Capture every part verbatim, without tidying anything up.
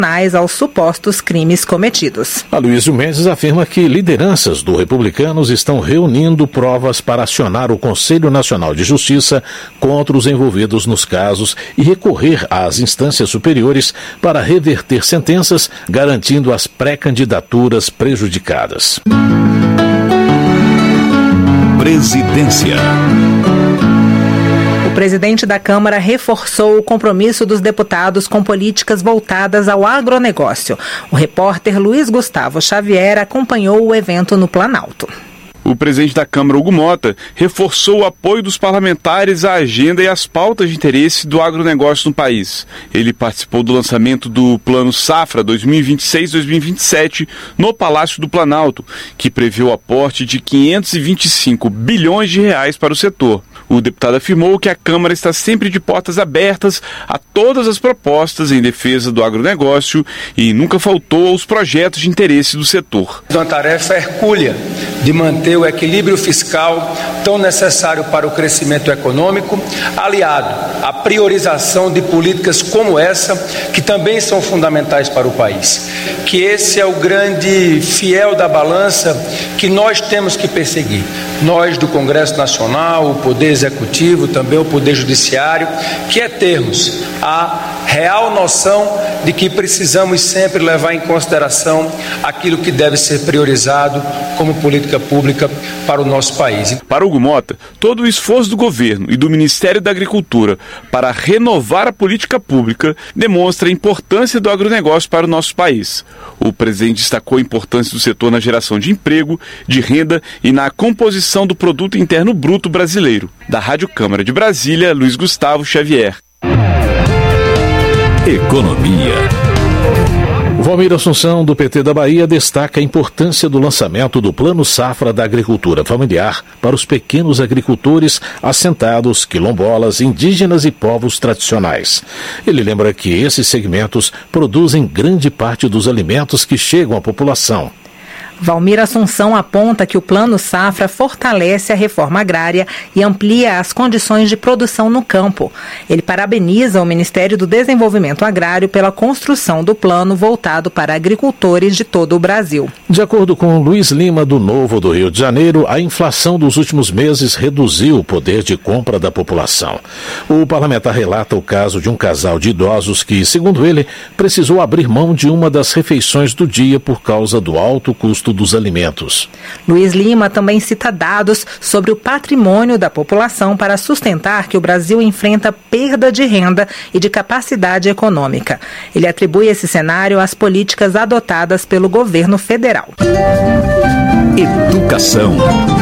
aos supostos crimes cometidos. Aloysio Mendes afirma que lideranças do Republicanos estão reunindo provas para acionar o Conselho Nacional de Justiça contra os envolvidos nos casos e recorrer às instâncias superiores para reverter sentenças, garantindo as pré-candidaturas prejudicadas. Presidência. O presidente da Câmara reforçou o compromisso dos deputados com políticas voltadas ao agronegócio. O repórter Luiz Gustavo Xavier acompanhou o evento no Planalto. O presidente da Câmara, Hugo Mota, reforçou o apoio dos parlamentares à agenda e às pautas de interesse do agronegócio no país. Ele participou do lançamento do Plano Safra dois mil e vinte e seis a dois mil e vinte e sete no Palácio do Planalto, que prevê o aporte de quinhentos e vinte e cinco bilhões de reais para o setor. O deputado afirmou que a Câmara está sempre de portas abertas a todas as propostas em defesa do agronegócio e nunca faltou aos projetos de interesse do setor. Uma tarefa hercúlea de manter o equilíbrio fiscal tão necessário para o crescimento econômico, aliado à priorização de políticas como essa, que também são fundamentais para o país. Que esse é o grande fiel da balança que nós temos que perseguir. Nós do Congresso Nacional, o Poder Executivo, também o Poder Judiciário, que é termos a real noção de que precisamos sempre levar em consideração aquilo que deve ser priorizado como política pública para o nosso país. Para Hugo Mota, todo o esforço do governo e do Ministério da Agricultura para renovar a política pública demonstra a importância do agronegócio para o nosso país. O presidente destacou a importância do setor na geração de emprego, de renda e na composição do produto interno bruto brasileiro. Da Rádio Câmara de Brasília, Luiz Gustavo Xavier. Economia. Valmir Assunção, do P T da Bahia, destaca a importância do lançamento do Plano Safra da Agricultura Familiar para os pequenos agricultores assentados, quilombolas, indígenas e povos tradicionais. Ele lembra que esses segmentos produzem grande parte dos alimentos que chegam à população. Valmir Assunção aponta que o Plano Safra fortalece a reforma agrária e amplia as condições de produção no campo. Ele parabeniza o Ministério do Desenvolvimento Agrário pela construção do plano voltado para agricultores de todo o Brasil. De acordo com Luiz Lima, do Novo do Rio de Janeiro, a inflação dos últimos meses reduziu o poder de compra da população. O parlamentar relata o caso de um casal de idosos que, segundo ele, precisou abrir mão de uma das refeições do dia por causa do alto custo dos alimentos. Luiz Lima também cita dados sobre o patrimônio da população para sustentar que o Brasil enfrenta perda de renda e de capacidade econômica. Ele atribui esse cenário às políticas adotadas pelo governo federal. Educação.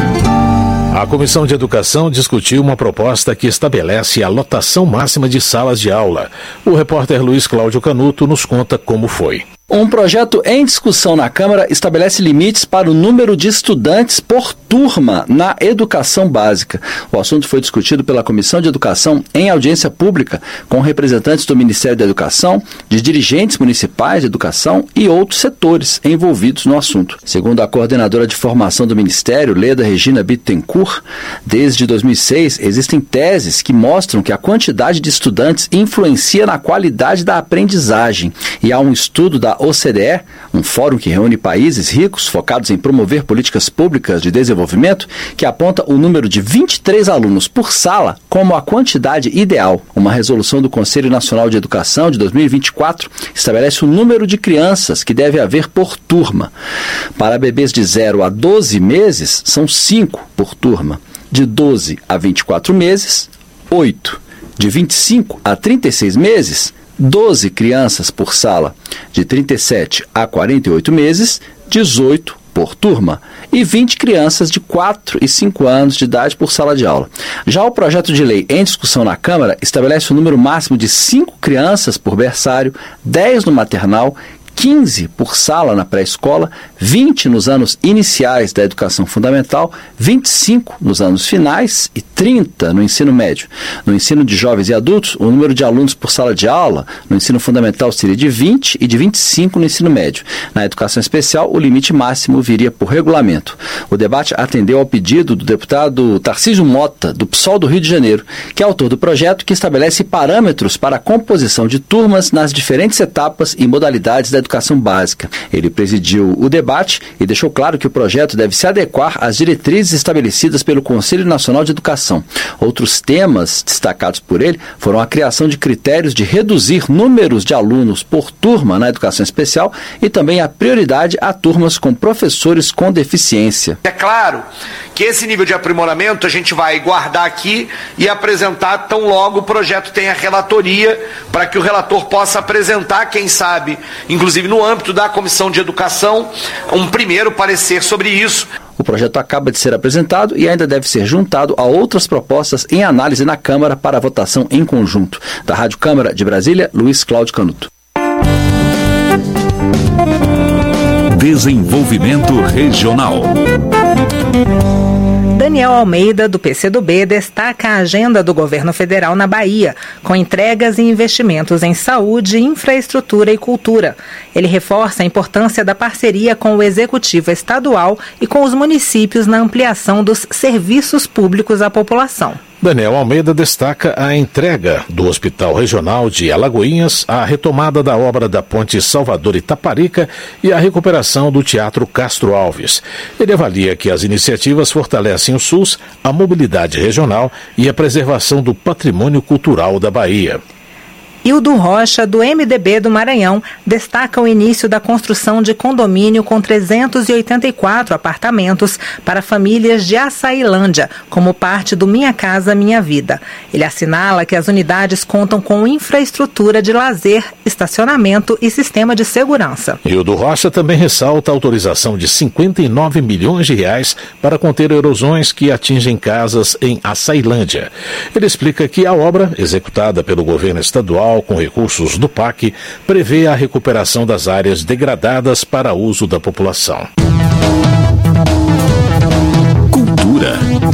A Comissão de Educação discutiu uma proposta que estabelece a lotação máxima de salas de aula. O repórter Luiz Cláudio Canuto nos conta como foi. Um projeto em discussão na Câmara estabelece limites para o número de estudantes por turma na educação básica. O assunto foi discutido pela Comissão de Educação em audiência pública com representantes do Ministério da Educação, de dirigentes municipais de educação e outros setores envolvidos no assunto. Segundo a coordenadora de formação do Ministério, Leda Regina Bittencourt, desde dois mil e seis existem teses que mostram que a quantidade de estudantes influencia na qualidade da aprendizagem e há um estudo da O C D E, um fórum que reúne países ricos focados em promover políticas públicas de desenvolvimento, que aponta o número de vinte e três alunos por sala como a quantidade ideal. Uma resolução do Conselho Nacional de Educação de dois mil e vinte e quatro estabelece o número de crianças que deve haver por turma. Para bebês de zero a doze meses, são cinco por turma. De doze a vinte e quatro meses, oito. De vinte e cinco a trinta e seis meses, doze crianças por sala. De trinta e sete a quarenta e oito meses, dezoito por turma. E vinte crianças de quatro e cinco anos de idade por sala de aula. Já o projeto de lei em discussão na Câmara estabelece o número máximo de cinco crianças por berçário, dez no maternal, quinze por sala na pré-escola, vinte nos anos iniciais da educação fundamental, vinte e cinco nos anos finais e trinta no ensino médio. No ensino de jovens e adultos, o número de alunos por sala de aula no ensino fundamental seria de vinte e de vinte e cinco no ensino médio. Na educação especial, o limite máximo viria por regulamento. O debate atendeu ao pedido do deputado Tarcísio Mota, do P SOL do Rio de Janeiro, que é autor do projeto que estabelece parâmetros para a composição de turmas nas diferentes etapas e modalidades da educação básica. Ele presidiu o debate e deixou claro que o projeto deve se adequar às diretrizes estabelecidas pelo Conselho Nacional de Educação. Outros temas destacados por ele foram a criação de critérios de reduzir números de alunos por turma na educação especial e também a prioridade a turmas com professores com deficiência. É claro que esse nível de aprimoramento a gente vai guardar aqui e apresentar tão logo o projeto tenha relatoria, para que o relator possa apresentar, quem sabe, inclusive no âmbito da Comissão de Educação, um primeiro parecer sobre isso. O projeto acaba de ser apresentado e ainda deve ser juntado a outras propostas em análise na Câmara para votação em conjunto. Da Rádio Câmara de Brasília, Luiz Cláudio Canuto. Desenvolvimento Regional. Daniel Almeida, do P C do B, destaca a agenda do governo federal na Bahia, com entregas e investimentos em saúde, infraestrutura e cultura. Ele reforça a importância da parceria com o Executivo Estadual e com os municípios na ampliação dos serviços públicos à população. Daniel Almeida destaca a entrega do Hospital Regional de Alagoinhas, a retomada da obra da Ponte Salvador-Itaparica e a recuperação do Teatro Castro Alves. Ele avalia que as iniciativas fortalecem o SUS, a mobilidade regional e a preservação do patrimônio cultural da Bahia. Hildo Rocha, do M D B do Maranhão, destaca o início da construção de condomínio com trezentos e oitenta e quatro apartamentos para famílias de Açailândia, como parte do Minha Casa Minha Vida. Ele assinala que as unidades contam com infraestrutura de lazer, estacionamento e sistema de segurança. Hildo Rocha também ressalta a autorização de cinquenta e nove milhões de reais para conter erosões que atingem casas em Açailândia. Ele explica que a obra, executada pelo governo estadual com recursos do P A C, prevê a recuperação das áreas degradadas para uso da população. Cultura.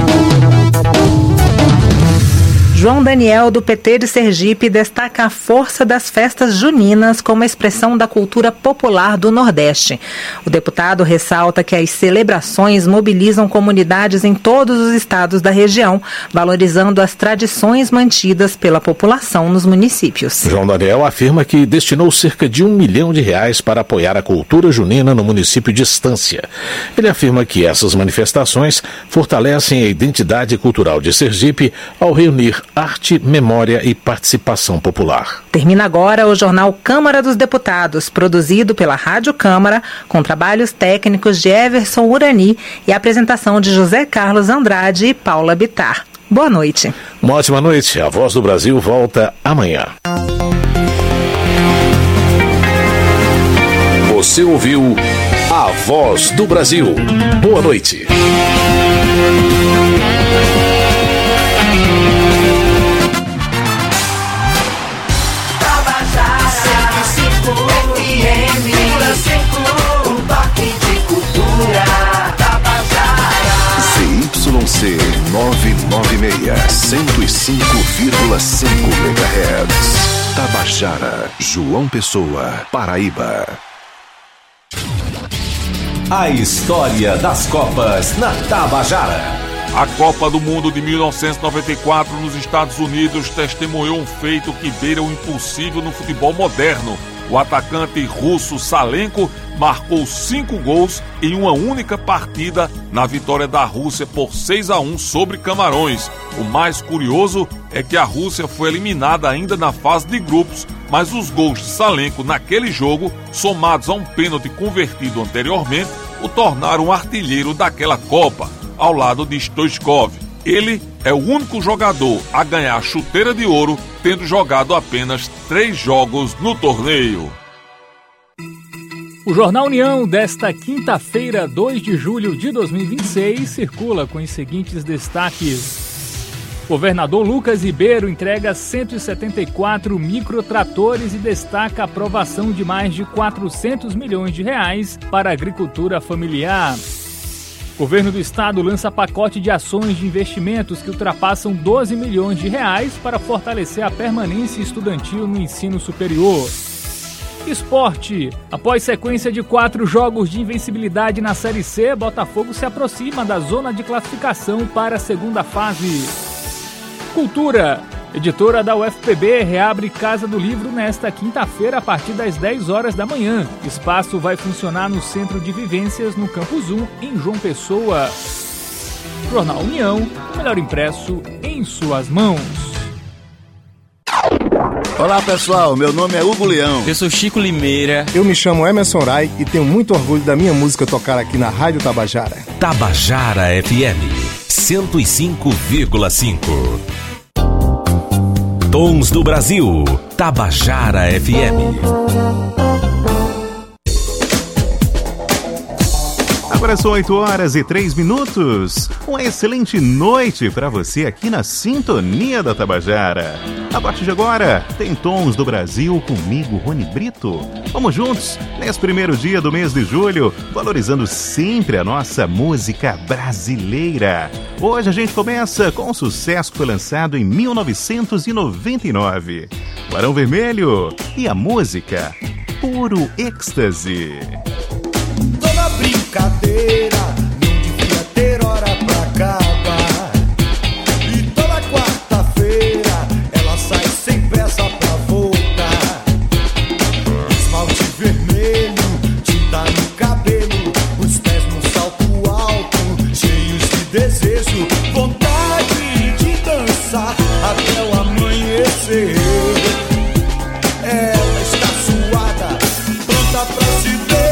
João Daniel, do P T de Sergipe, destaca a força das festas juninas como expressão da cultura popular do Nordeste. O deputado ressalta que as celebrações mobilizam comunidades em todos os estados da região, valorizando as tradições mantidas pela população nos municípios. João Daniel afirma que destinou cerca de um milhão de reais para apoiar a cultura junina no município de Estância. Ele afirma que essas manifestações fortalecem a identidade cultural de Sergipe ao reunir arte, memória e participação popular. Termina agora o jornal Câmara dos Deputados, produzido pela Rádio Câmara, com trabalhos técnicos de Everson Urani e a apresentação de José Carlos Andrade e Paula Bittar. Boa noite. Uma ótima noite. A Voz do Brasil volta amanhã. Você ouviu A Voz do Brasil. Boa noite. C novecentos e noventa e seis, cento e cinco vírgula cinco megahertz. Tabajara, João Pessoa, Paraíba. A história das Copas na Tabajara. A Copa do Mundo de mil novecentos e noventa e quatro nos Estados Unidos testemunhou um feito que beira o impossível no futebol moderno. O atacante russo Salenko marcou cinco gols em uma única partida na vitória da Rússia por seis a um sobre Camarões. O mais curioso é que a Rússia foi eliminada ainda na fase de grupos, mas os gols de Salenko naquele jogo, somados a um pênalti convertido anteriormente, o tornaram artilheiro daquela Copa, ao lado de Stoichkov. Ele é o único jogador a ganhar a chuteira de ouro, tendo jogado apenas três jogos no torneio. O Jornal União desta quinta-feira, dois de julho de dois mil e vinte e seis, circula com os seguintes destaques. Governador Lucas Ribeiro entrega cento e setenta e quatro microtratores e destaca a aprovação de mais de quatrocentos milhões de reais para a agricultura familiar. Governo do Estado lança pacote de ações de investimentos que ultrapassam doze milhões de reais para fortalecer a permanência estudantil no ensino superior. Esporte. Após sequência de quatro jogos de invencibilidade na Série C, Botafogo se aproxima da zona de classificação para a segunda fase. Cultura. Editora da U F P B reabre Casa do Livro nesta quinta-feira a partir das dez horas da manhã. Espaço vai funcionar no Centro de Vivências no Campus um, em João Pessoa. Jornal União, o melhor impresso em suas mãos. Olá pessoal, meu nome é Hugo Leão. Eu sou Chico Limeira. Eu me chamo Emerson Rai e tenho muito orgulho da minha música tocar aqui na Rádio Tabajara. Tabajara F M cento e cinco vírgula cinco. Tons do Brasil, Tabajara F M. Agora são oito horas e três minutos. Uma excelente noite para você aqui na Sintonia da Tabajara. A partir de agora, tem Tons do Brasil comigo, Rony Brito. Vamos juntos, nesse primeiro dia do mês de julho, valorizando sempre a nossa música brasileira. Hoje a gente começa com um sucesso que foi lançado em mil novecentos e noventa e nove. Barão Vermelho e a música Puro Êxtase. Toda brincadeira não devia ter hora pra acabar. E toda quarta-feira ela sai sem pressa pra voltar. Esmalte vermelho, tinta no cabelo, os pés num salto alto, cheios de desejo, vontade de dançar até o amanhecer. Ela está suada, pronta pra se ver.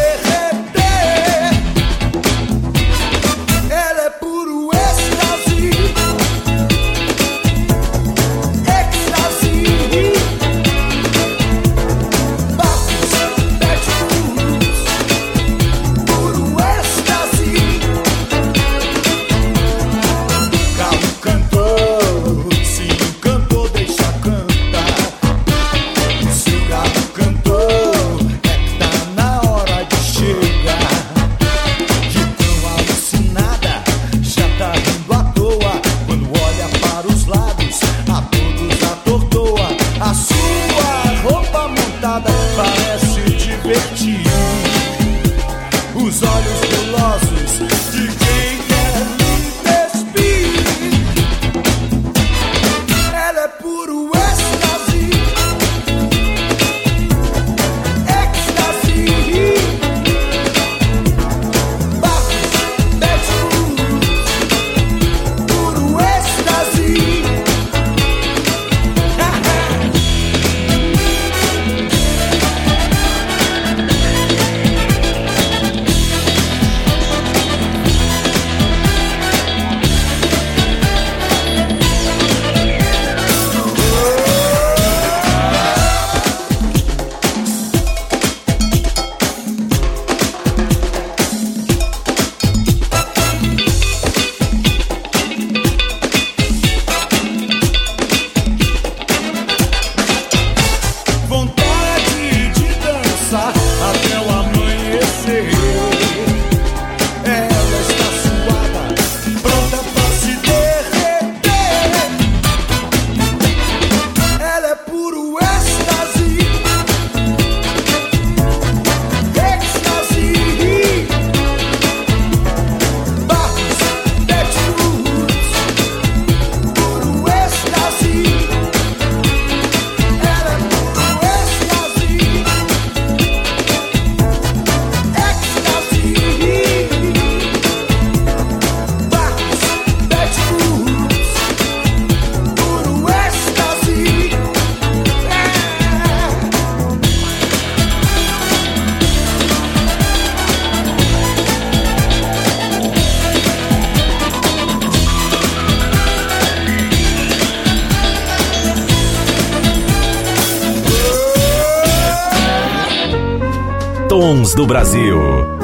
Tons do Brasil,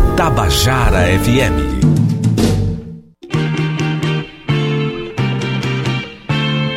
Tabajara F M.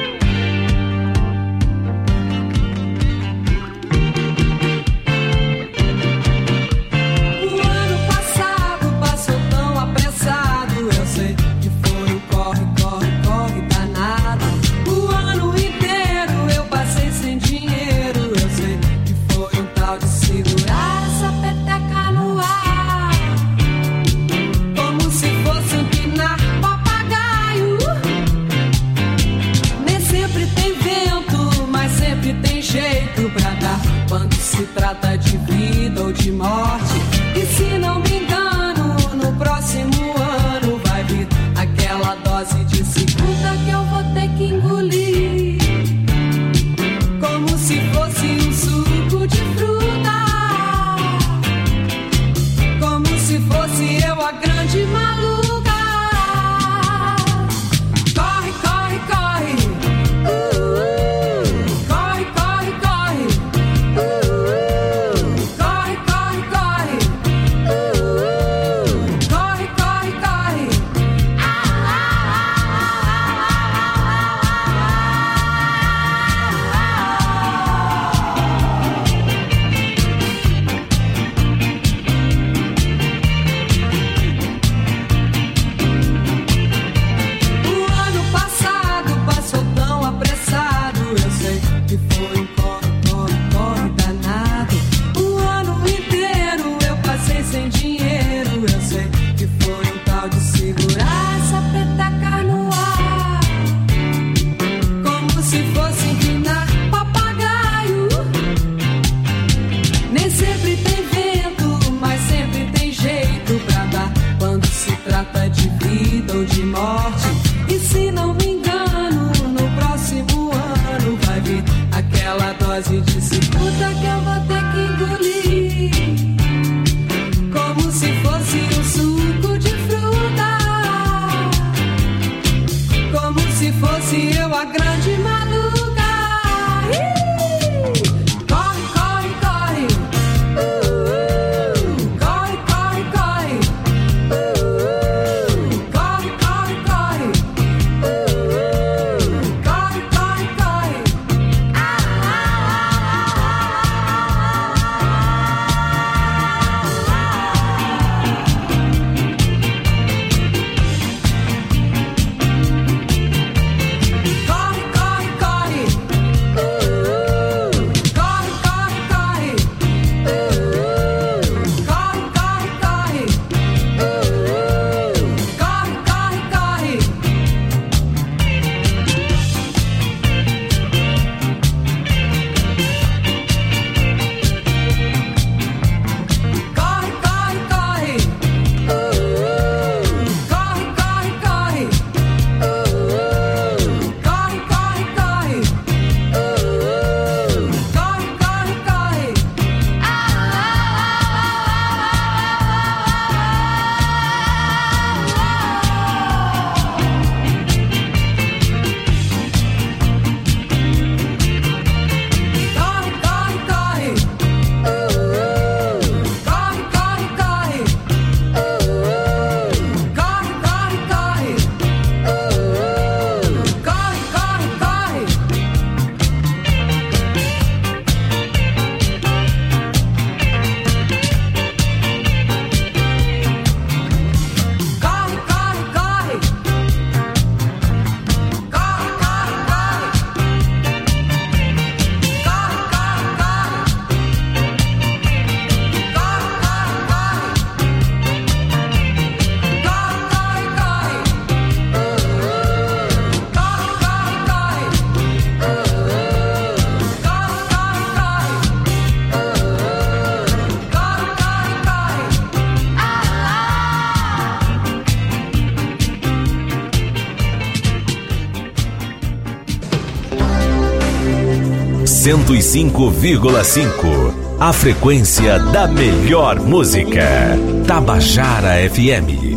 cento e cinco vírgula cinco. A frequência da melhor música. Tabajara F M.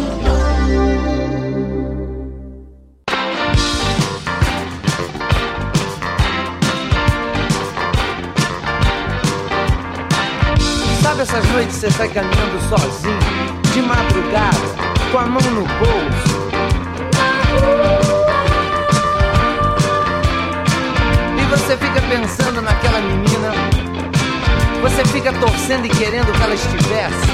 Sabe essas noites você sai caminhando sozinho, de madrugada, com a mão no bolso? E você fica pensando naquela menina, você fica torcendo e querendo que ela estivesse.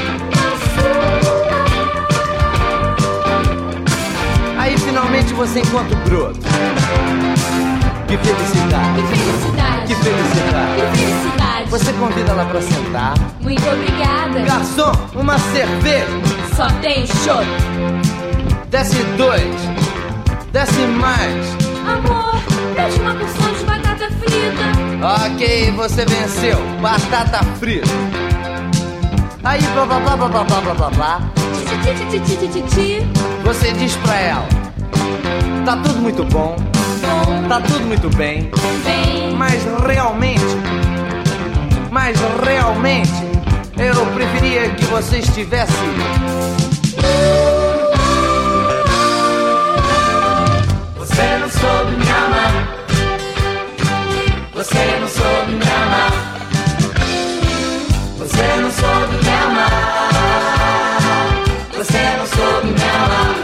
Aí finalmente você encontra o broto. Que felicidade, que felicidade, que felicidade, que felicidade. Você convida ela pra sentar. Muito obrigada. Garçom, uma cerveja. Só tem chopp. Desce dois, desce mais. Amor, deixa uma porção de batata frita. Ok, você venceu, batata frita. Aí blá blá blá blá blá blá blá blá blá. Você diz pra ela: tá tudo muito bom, bom. Tá tudo muito bem, bem. Mas realmente, mas realmente eu preferia que você estivesse. Você não soube me amar. Você não soube me amar. Você não soube me amar. Você não soube me amar.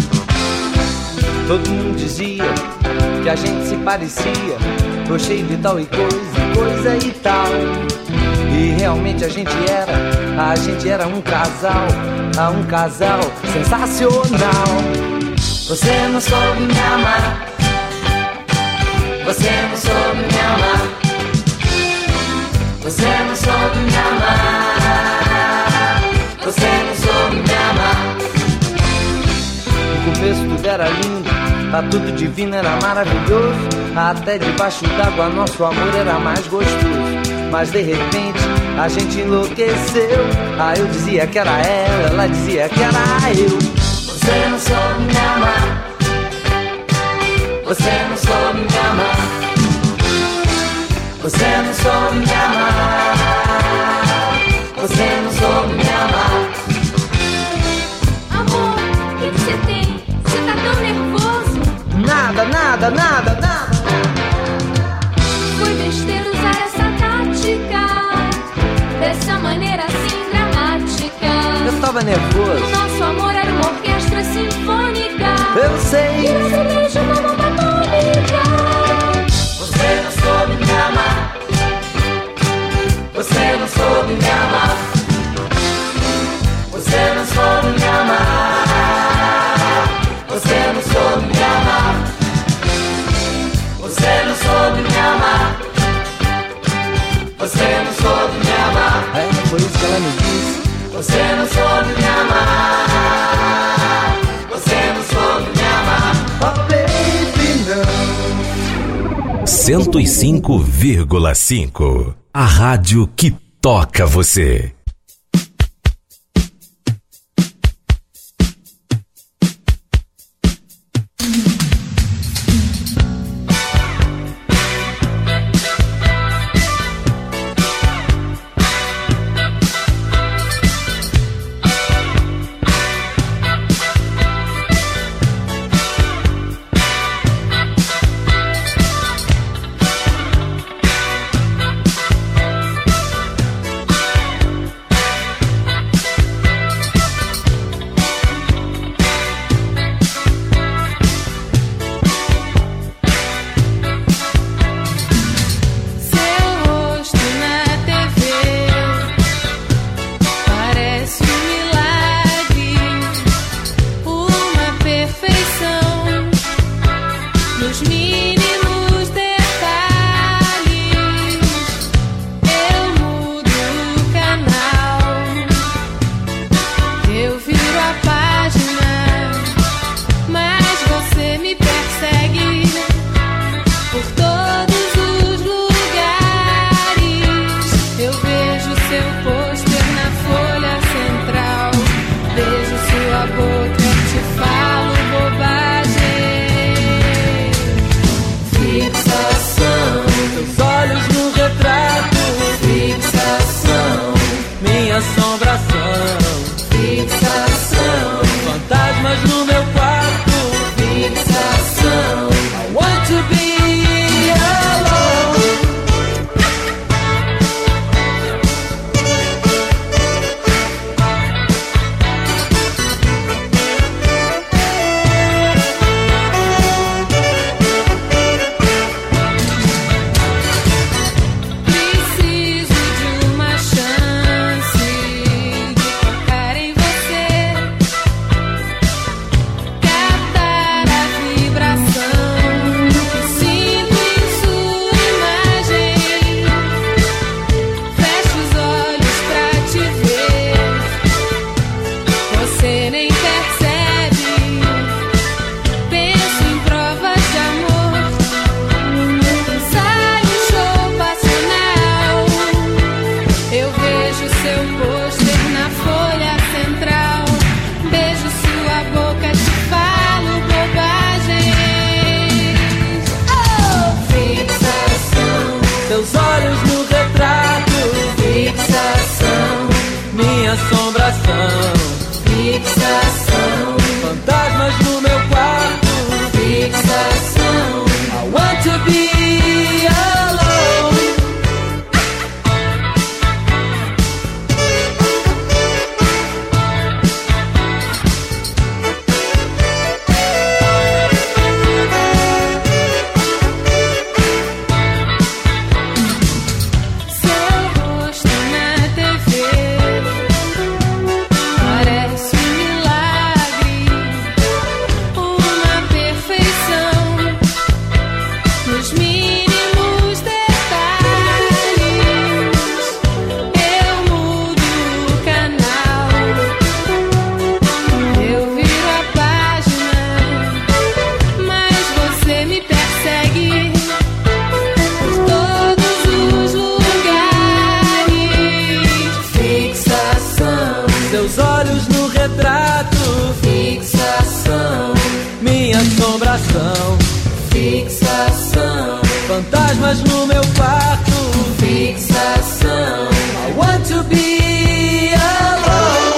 Todo mundo dizia que a gente se parecia, gostei de tal e coisa, coisa e tal. E realmente a gente era, a gente era um casal, ah, um casal sensacional. Você não soube me amar. Você não soube me amar. Você não soube me amar. Você não soube me amar. No começo tudo era lindo, tá tudo divino, era maravilhoso. Até debaixo d'água nosso amor era mais gostoso. Mas de repente a gente enlouqueceu. Ah, eu dizia que era ela, ela dizia que era eu. Você não soube me amar. Você não soube me amar. Você não soube me amar. Você não soube me amar. Amor, o que você tem? Você tá tão nervoso? Nada, nada, nada, nada. Foi besteira usar essa tática, dessa maneira assim dramática. Eu tava nervoso. O nosso amor era uma orquestra sinfônica. Eu sei. E você beijo uma bomba atômica. Você não soube me amar. Você não soube me amar. Você não soube me amar. Você não soube me amar. Você não soube me amar. Você não soube me amar. É, foi isso que ela me disse. Você não soube me amar. Você não soube me amar. Oh baby, não. cento e cinco vírgula cinco. A rádio que toca você. assombração. Fixação. Fantasmas no meu quarto. Fixação. I want to be alone. Assombração, fixação, fantasmas no meu quarto, fixação, I want to be alone. Seu rosto na T V parece um milagre, uma perfeição nos mínimos detalhes. Eu mudo o canal, eu viro a página, mas você me persegue por todos os lugares. Fixação. Seus olhos no retrato. Fixação. Minha assombração. Fixação. Fantasmas no meu quarto. Fixação. I want to be alone.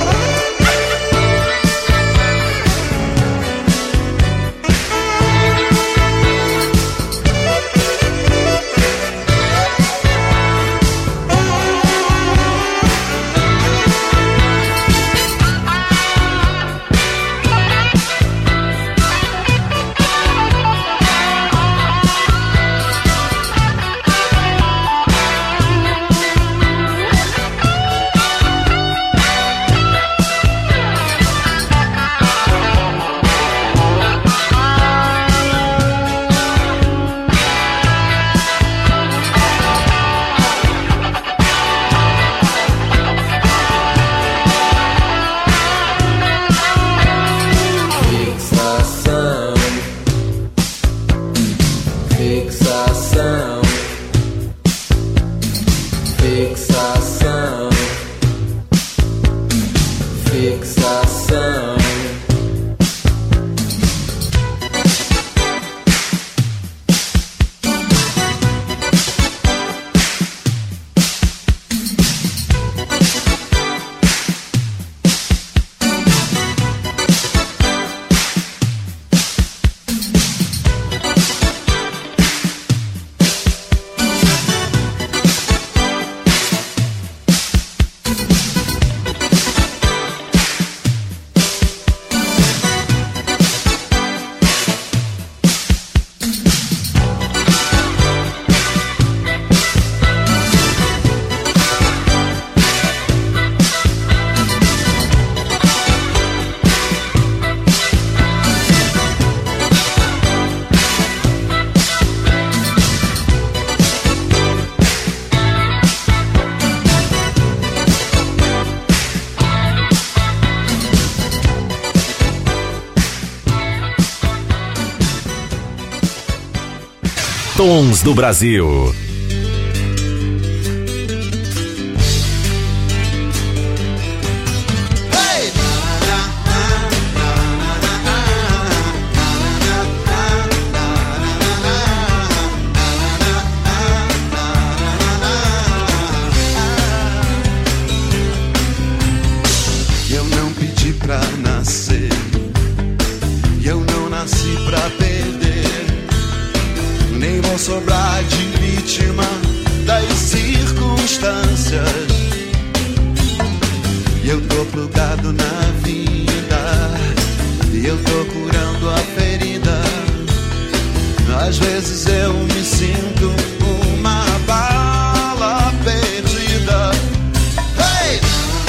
Fixação. Fixação. Fixação. Fixação. Tons do Brasil. pra nascer. E eu não nasci pra perder, nem vou sobrar de vítima das circunstâncias. E eu tô plugado na vida, e eu tô curando a ferida. Às vezes eu me sinto uma bala perdida. Hey!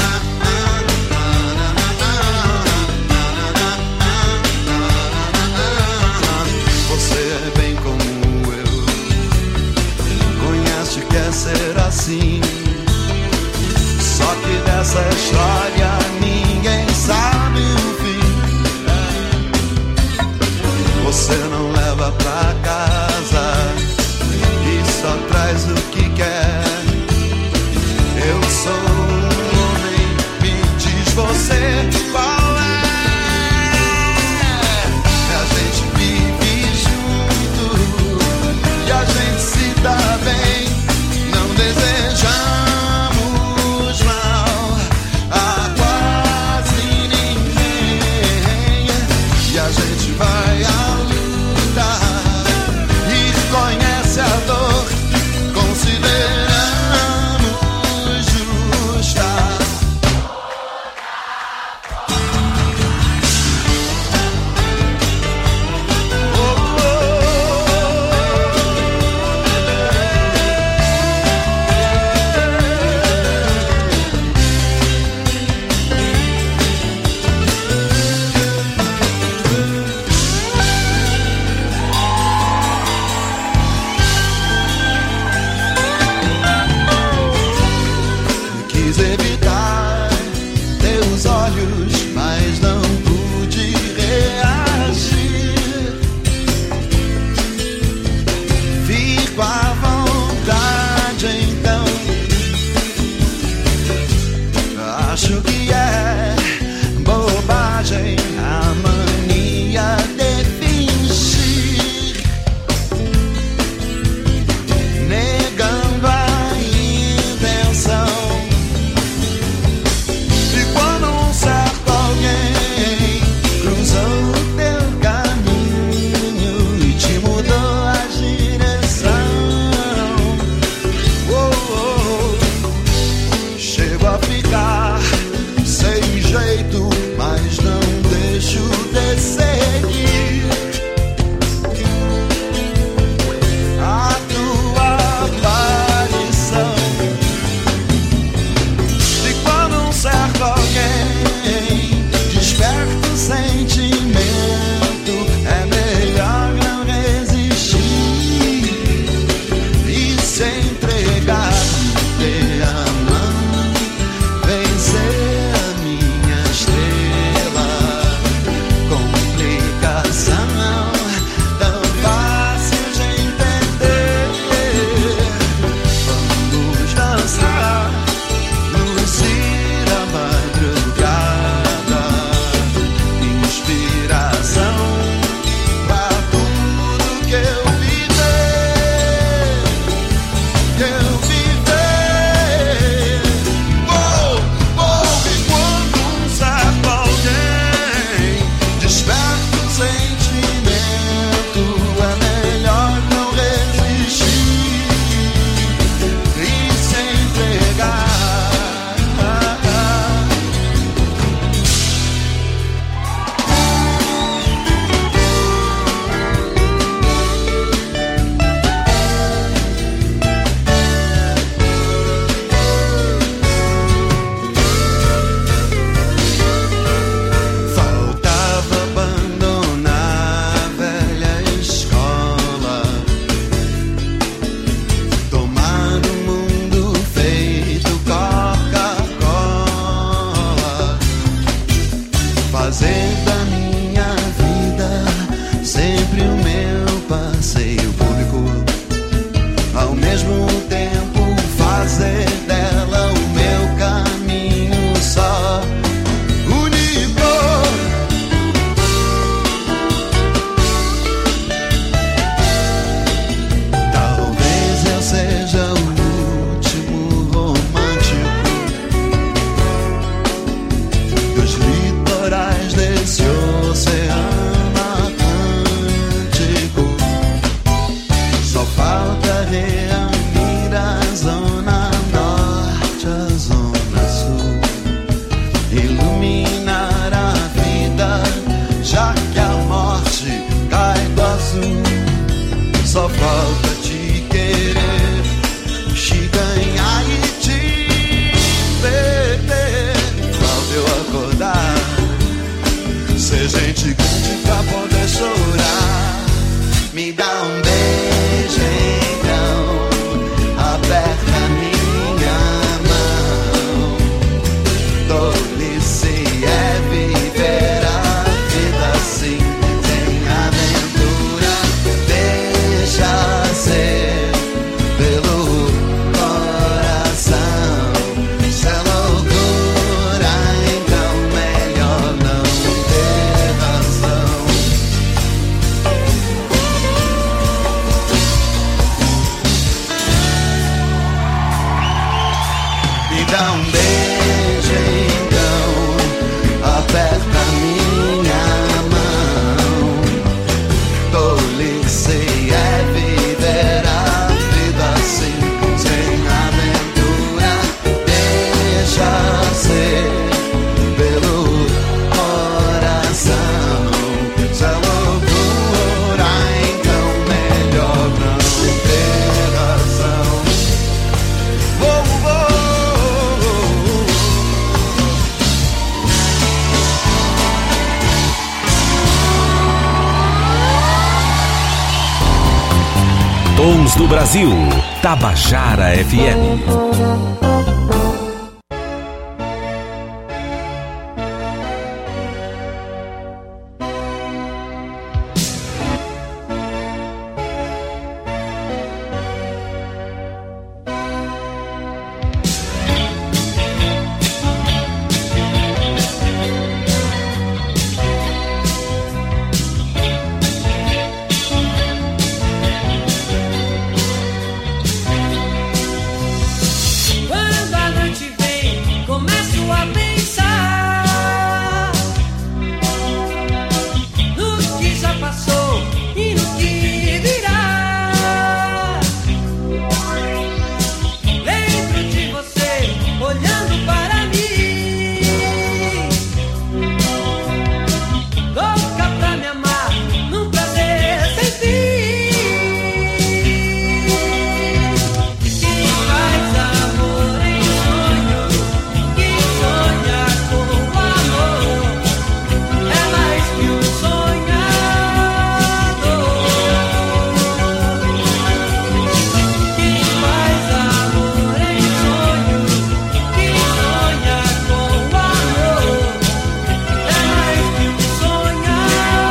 Você é bem como eu, conhece que quer ser assim. Só que dessa história ninguém sabe o fim. Você não leva pra casa e só traz o que quer. Eu sou um homem, me diz você qual é. A gente vive junto e a gente se dá bem. Não desejamos mal a quase ninguém. E a gente vai a e conhece a dor, consideramos justa. Oh, oh, quis evitar teus olhos, mas não pude reagir. Fico à vontade então. Acho que é bobagem a mania de fingir, negando a intenção. E quando um certo alguém cruzou o teu caminho e te mudou a direção, oh, oh, chego a ficar ser gente grande pra poder chorar. Me dá um beijo então, aperta minha mão. Tolice é viver a vida assim, sem aventura. Deixa ser pelo coração. Se é loucura, então melhor não ter razão. Me dá um beijo então, aperta minha mão. Tolice é viver a vida assim, sem aventura. Deixa ser pelo coração. Se é loucura, então melhor não ter razão. Oh, oh. Tons do Brasil, Tabajara F M. Quando a noite vem, começo a pensar no que já passou e no que virá. Lembro de você olhando para mim, louca pra me amar, num prazer sem fim. Quem faz amor em sonho, quem sonha com amor, é mais que um sonhador. Quem faz amor em sonho, quem sonha com amor, é mais que um sonhador.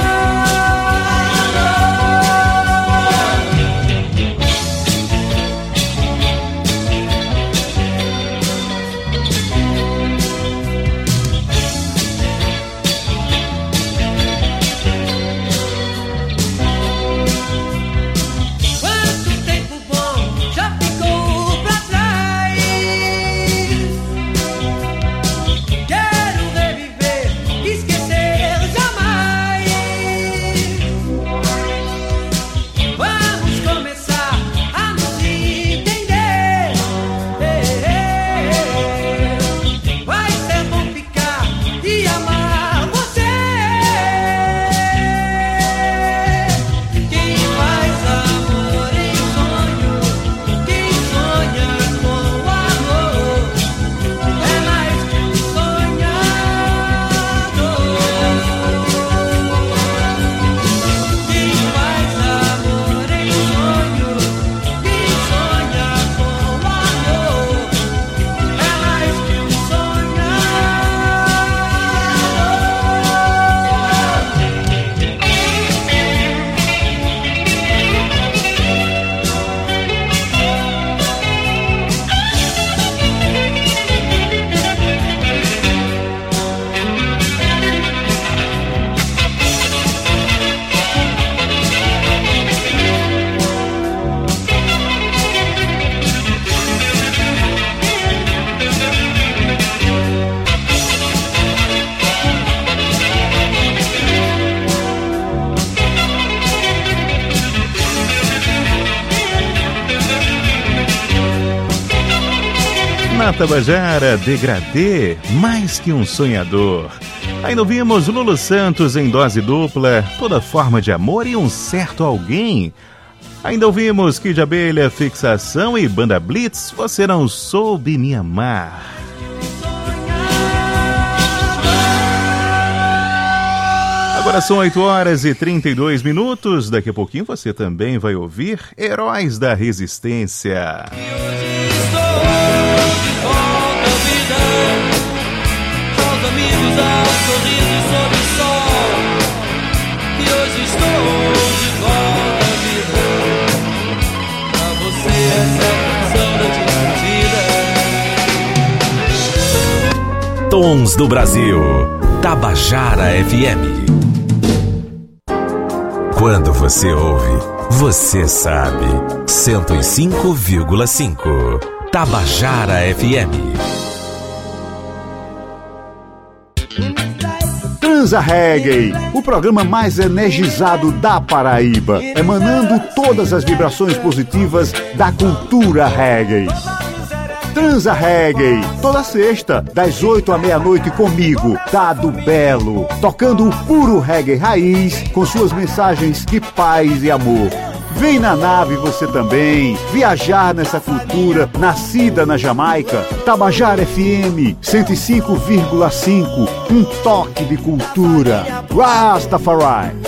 Quanto tempo bom já ficou pra trás. Quero reviver, esquecer jamais. Vamos começar a nos entender. Vai ser bom ficar e amar você. Quem faz amor em sonho, quem sonha com amor, é mais que um sonhador. Quem faz amor em sonho, quem sonha com amor, é mais que um sonhador. Na Tabajara, Degradê, mais que um sonhador. Ainda ouvimos Lulu Santos em dose dupla, Toda Forma de Amor e Um Certo Alguém. Ainda ouvimos Kid Abelha, Fixação e Banda Blitz, Você Não Soube Me Amar. Agora são oito horas e trinta e dois minutos. Daqui a pouquinho você também vai ouvir Heróis da Resistência. Amigos ao sorriso sob o sol, e hoje estou de volta à vida. Pra você essa canção da despedida. Tons do Brasil, Tabajara F M. Quando você ouve, você sabe. cento e cinco vírgula cinco, Tabajara F M. Transa Reggae, o programa mais energizado da Paraíba, emanando todas as vibrações positivas da cultura reggae. Transa Reggae, toda sexta, das oito à meia-noite comigo, Dado Belo, tocando o puro reggae raiz, com suas mensagens de paz e amor. Vem na nave você também, viajar nessa cultura nascida na Jamaica. Tabajara F M cento e cinco vírgula cinco, um toque de cultura. Rastafari.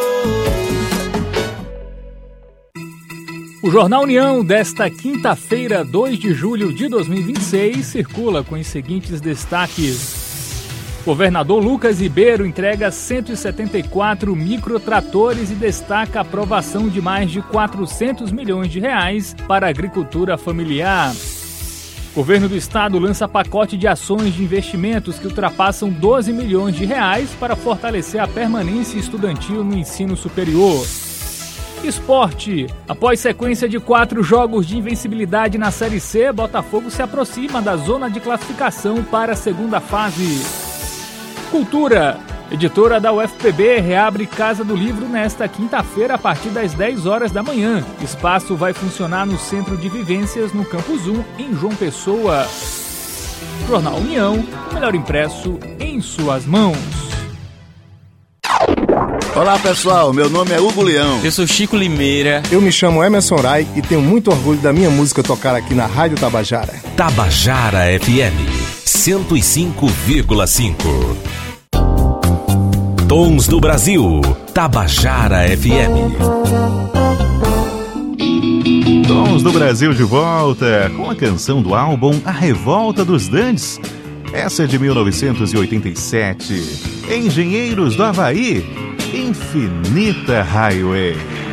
O Jornal União desta quinta-feira, dois de julho de dois mil e vinte e seis, circula com os seguintes destaques. Governador Lucas Ribeiro entrega cento e setenta e quatro microtratores e destaca a aprovação de mais de quatrocentos milhões de reais para a agricultura familiar. Governo do Estado lança pacote de ações de investimentos que ultrapassam doze milhões de reais para fortalecer a permanência estudantil no ensino superior. Esporte. Após sequência de quatro jogos de invencibilidade na Série C, Botafogo se aproxima da zona de classificação para a segunda fase. Cultura. Editora da U F P B reabre Casa do Livro nesta quinta-feira a partir das dez horas da manhã. O espaço vai funcionar no Centro de Vivências, no Campus um, em João Pessoa. Jornal União, o melhor impresso em suas mãos. Olá pessoal, meu nome é Hugo Leão. Eu sou Chico Limeira. Eu me chamo Emerson Rai e tenho muito orgulho da minha música tocar aqui na Rádio Tabajara. Tabajara F M cento e cinco vírgula cinco. Tons do Brasil, Tabajara F M. Tons do Brasil de volta com a canção do álbum A Revolta dos Dantes. Essa é de mil novecentos e oitenta e sete. Engenheiros do Havaí, Infinita Highway.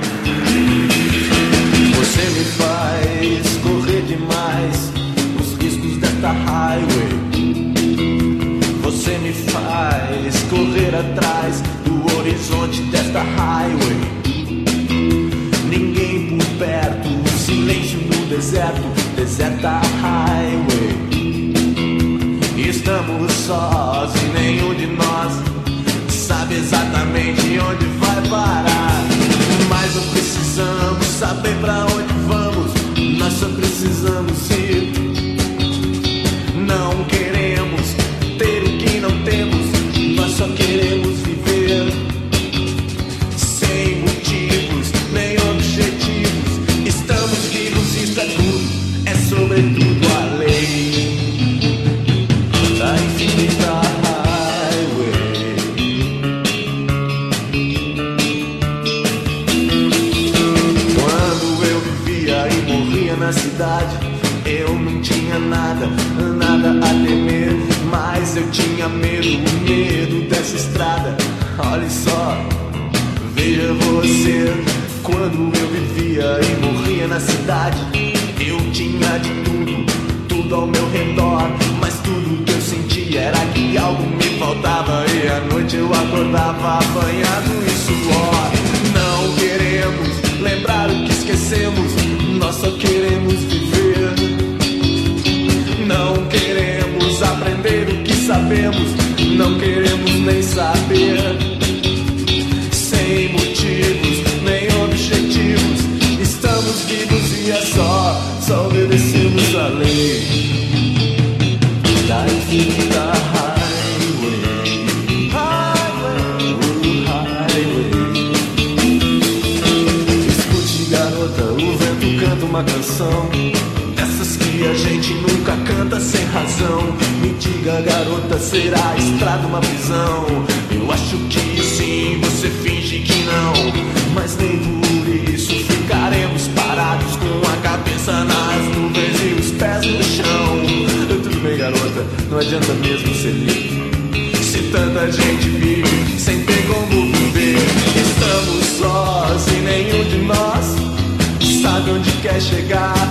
Você me faz correr demais os riscos desta highway. Você me faz correr atrás do horizonte desta highway. Ninguém por perto, silêncio no deserto, deserta highway. Estamos sós e nenhum de nós sabe exatamente onde vai parar. Mas não precisamos saber pra onde vamos, nós só precisamos ir. Não queremos ter o que não temos, nós só queremos viver. Sem motivos nem objetivos, estamos vivos, isso é tudo, é sobretudo a lei da infinita highway. Quando eu vivia e morria na cidade, eu não tinha nada, nada a temer. Mas eu tinha medo, o medo dessa estrada. Olha só, veja você. Quando eu vivia e morria na cidade, eu tinha de tudo, tudo ao meu redor. Mas tudo que eu sentia era que algo me faltava. E à noite eu acordava apanhado em suor. Não queremos lembrar o que esquecemos, nós só queremos viver. Não queremos aprender o que sabemos, não queremos nem saber. Sem motivos nem objetivos, estamos vivos e é só, só obedecemos a lei da infinita highway. Highway, highway. Escute, garota, o vento canta uma canção, dessas que a gente nunca canta sem razão. Me diga, garota, será a estrada uma prisão? Eu acho que sim. sim, você finge que não. Mas nem por isso ficaremos parados com a cabeça nas nuvens e os pés no chão. Tudo bem, garota, não adianta mesmo ser livre. Se tanta gente vive sem ter como viver, estamos sós e nenhum de nós sabe onde quer chegar.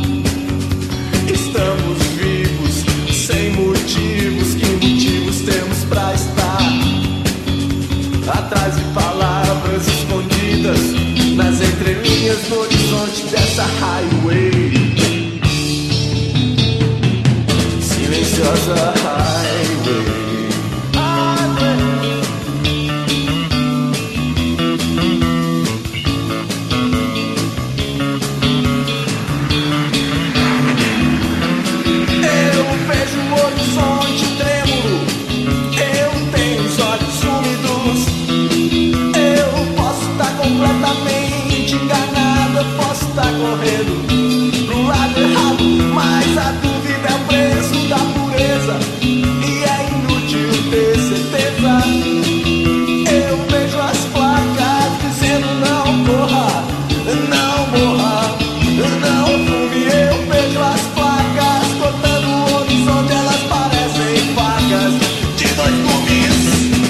Estamos vivos, sem motivos. Que motivos temos pra estar atrás de palavras escondidas nas entrelinhas do horizonte dessa highway, silenciosa highway. Completamente enganado, eu posso estar correndo pro lado errado, mas a dúvida é o preço da pureza e é inútil ter certeza. Eu vejo as placas dizendo não corra, não morra, não fume. Eu vejo as placas cortando o horizonte, elas parecem facas de dois gumes.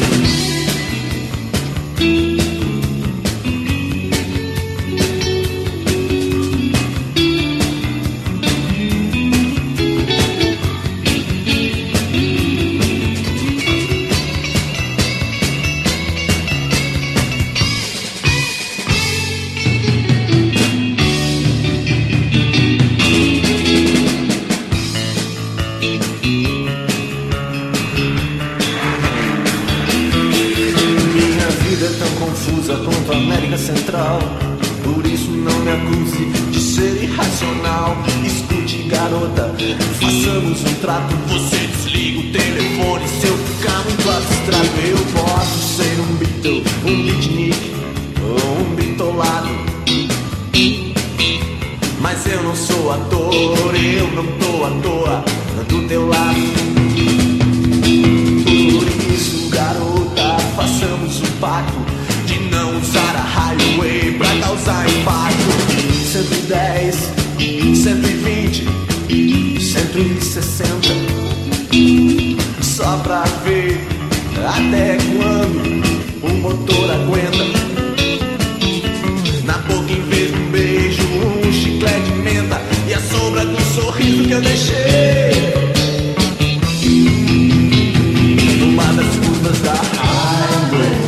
Quanto a América Central, por isso não me acuse de ser irracional. Escute, garota, façamos um trato. Você desliga o telefone se eu ficar muito abstrato. Eu posso ser um Beatle, um beatnik ou um bitolado, mas eu não sou ator, eu não tô à toa do teu lado. Por isso, garota, façamos um pacto de não usar a highway pra causar impacto. Cento e dez, cento e vinte, cento e sessenta, só pra ver até quando o motor aguenta. Na boca, em vez de um beijo, um chiclete de menta e a sombra do sorriso que eu deixei numa das curvas da highway.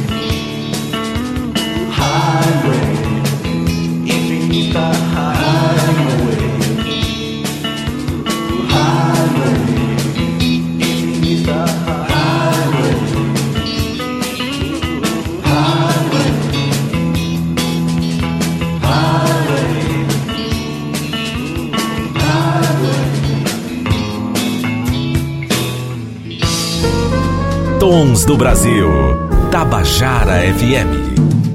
Infinita highway, highway, infinita highway, highway, highway, highway. Tons do Brasil, Tabajara F M.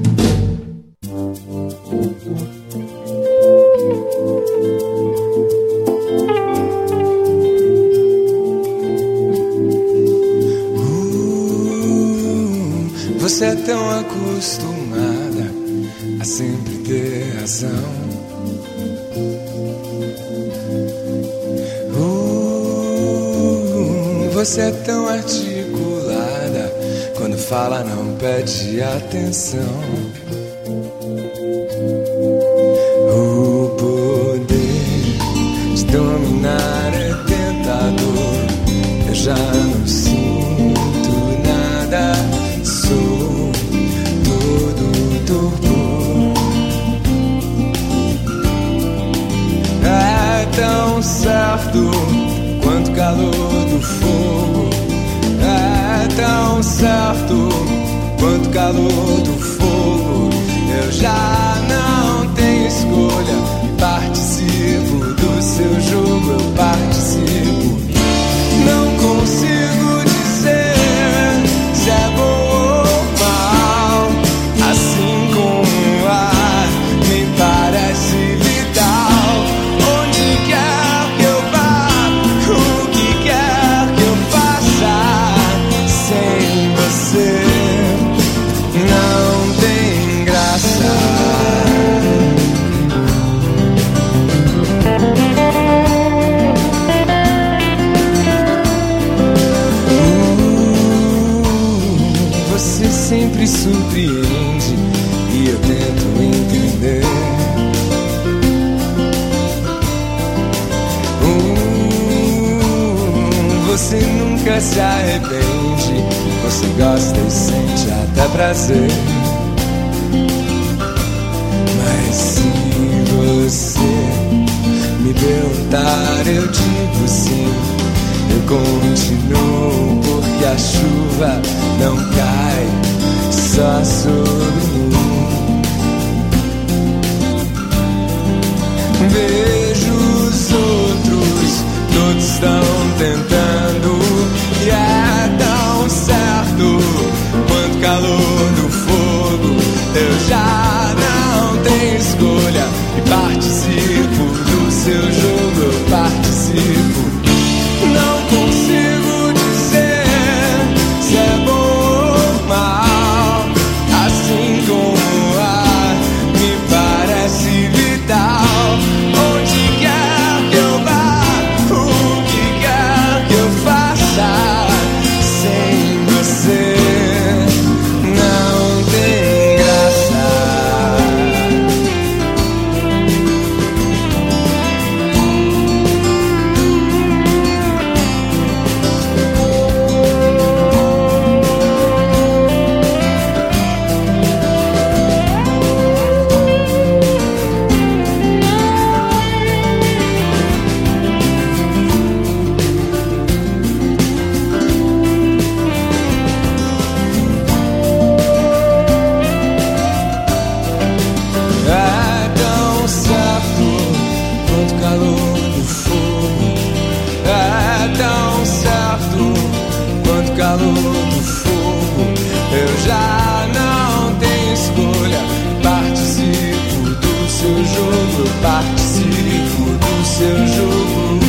Você é tão acostumada a sempre ter razão. Uh, você é tão articulada, quando fala não pede atenção. O poder de dominar é tentador. Eu já não sinto nada. Sou todo torpor. É tão certo quanto calor do fogo. É tão certo quanto calor do fogo. Eu já não tenho escolha e participo do seu jogo. Eu participo. Não consigo dizer se é bom. Assim como o ar me parece vital. Onde quer que eu vá, o que quer que eu faça, sem você sempre surpreende e eu tento entender. Hum, você nunca se arrepende, você gosta e sente até prazer. Mas se você me perguntar, eu digo sim. Eu continuo porque a chuva não cai só sobre mim. Vejo os outros, todos estão tentando, e é tão certo quanto calor do fogo. Eu já não tenho escolha e participo do seu jogo, eu participo. Não consigo dizer se é bom ou mal, assim como o ar me parece vital. Onde quer que eu vá, o que quer que eu faça, sem você não tem graça. Participo do seu jogo.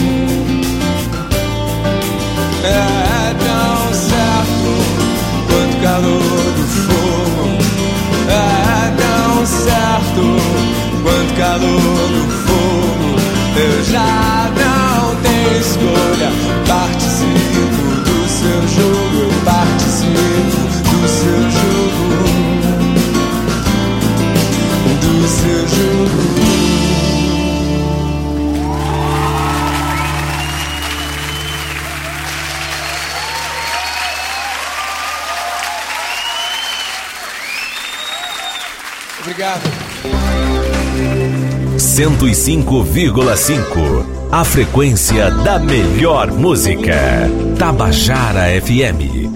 É tão certo quanto calor do fogo. É tão certo quanto calor do fogo. Eu já não tenho escolha. Participo do seu jogo. Eu participo do seu jogo. Do seu jogo. Obrigado. cento e cinco vírgula cinco. A frequência da melhor música. Tabajara F M.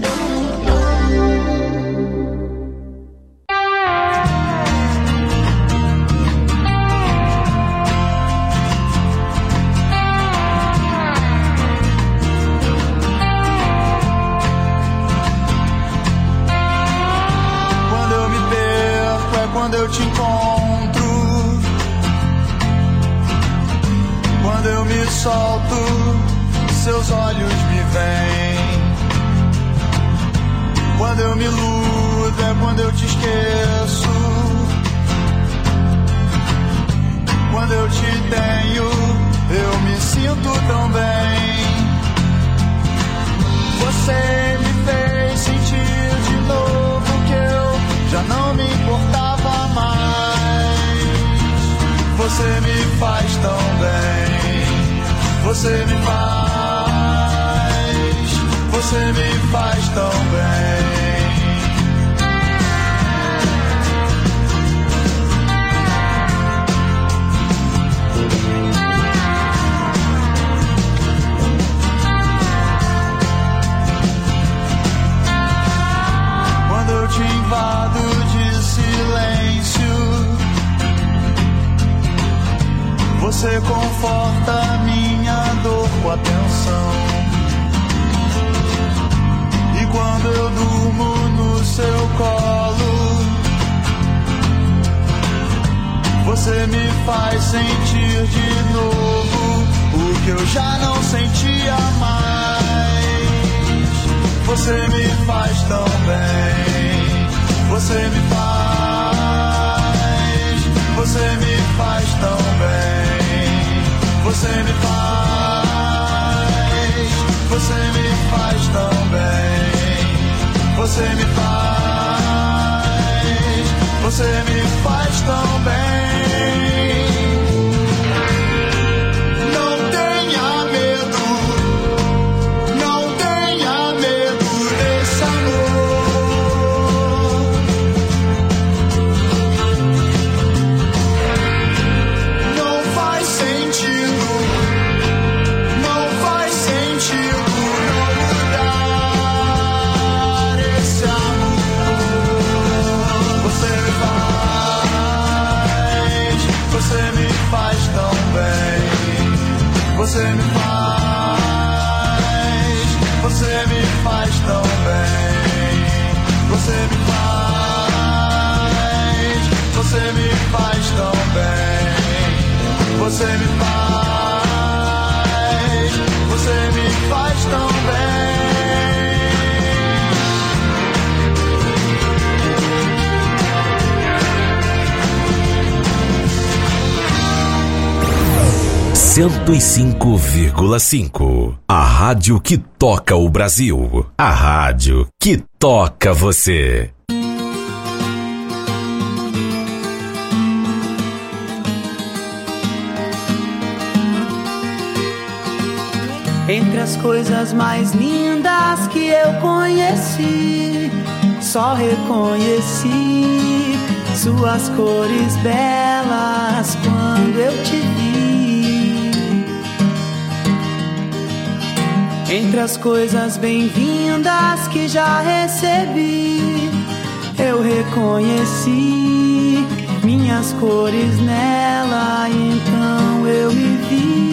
Quando eu te encontro, quando eu me solto, seus olhos me veem. Quando eu me iludo é quando eu te esqueço. Quando eu te tenho, eu me sinto tão bem. Você me fez sentir de novo que eu já não me importava mais. Você me faz tão bem. Você me faz. Você me faz tão bem. Quando eu te invado de silêncio, você conforta minha dor com atenção. E quando eu durmo no seu colo, você me faz sentir de novo o que eu já não sentia mais. Você me faz tão bem. Você me faz. Você me faz tão bem. Você me faz. Você me faz tão bem. Você me faz. você me faz tão bem. Não tenha medo, não tenha medo desse amor. Não faz sentido, não faz sentido não mudar esse amor. Você me faz, você me faz tão bem. Você me faz, você me faz tão bem. Você me faz, você me faz tão bem. Você me faz, você me faz tão bem. cento e cinco vírgula cinco. A rádio que toca o Brasil. A rádio que toca você. Entre as coisas mais lindas que eu conheci, só reconheci suas cores belas quando eu te vi. Entre as coisas bem-vindas que já recebi, eu reconheci minhas cores nela, então eu me vi.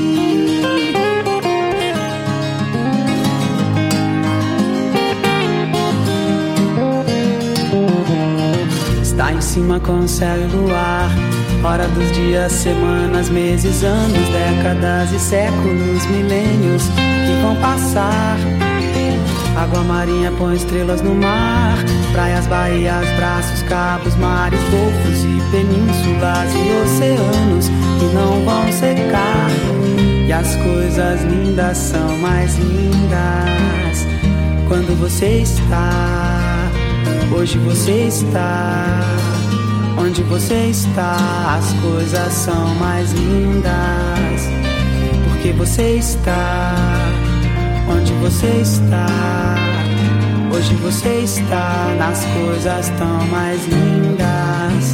Está em cima com o céu e luar, hora dos dias, semanas, meses, anos, décadas e séculos, milênios que vão passar. Água marinha põe estrelas no mar, praias, baías, braços, cabos, mares, golfos e penínsulas e oceanos que não vão secar. E as coisas lindas são mais lindas quando você está. Hoje você está, onde você está, as coisas são mais lindas, porque você está, onde você está, hoje você está, nas coisas tão mais lindas.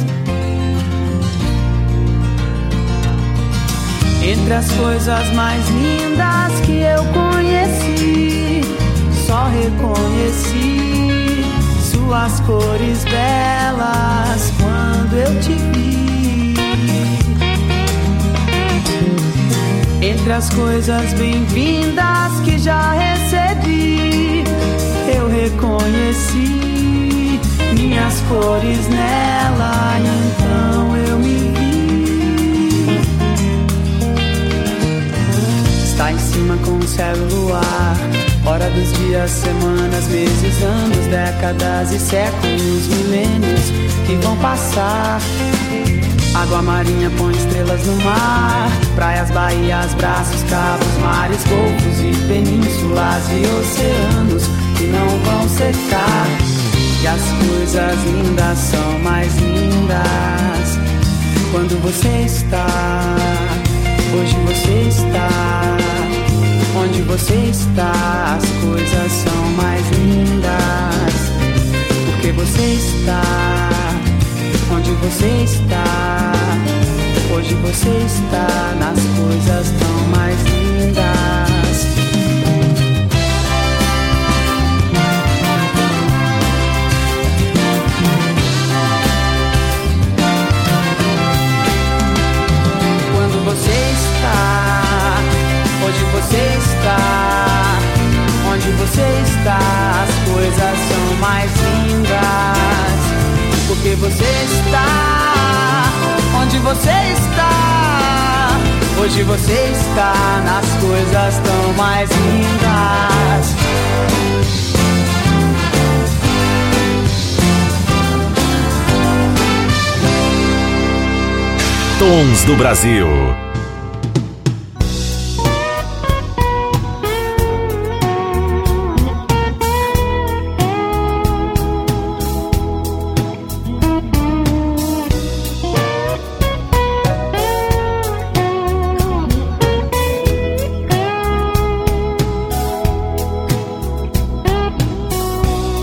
Entre as coisas mais lindas que eu conheci, só reconheci suas cores belas quando eu te vi. Entre as coisas bem-vindas que já recebi, eu reconheci minhas cores nela, então eu me vi. Está em cima com o céu e o luar, hora dos dias, semanas, meses, anos, décadas e séculos, milênios que vão passar. Água marinha põe estrelas no mar, praias, baías, braços, cabos, mares, golfos e penínsulas e oceanos que não vão secar. E as coisas lindas são mais lindas quando você está, hoje você está, onde você está, as coisas são mais lindas, porque você está, onde você está, hoje você está, nas coisas tão mais lindas. Quando você está, onde você está, onde você está, as coisas são mais lindas, porque você está, onde você está, hoje você está, nas coisas tão mais lindas. Tons do Brasil.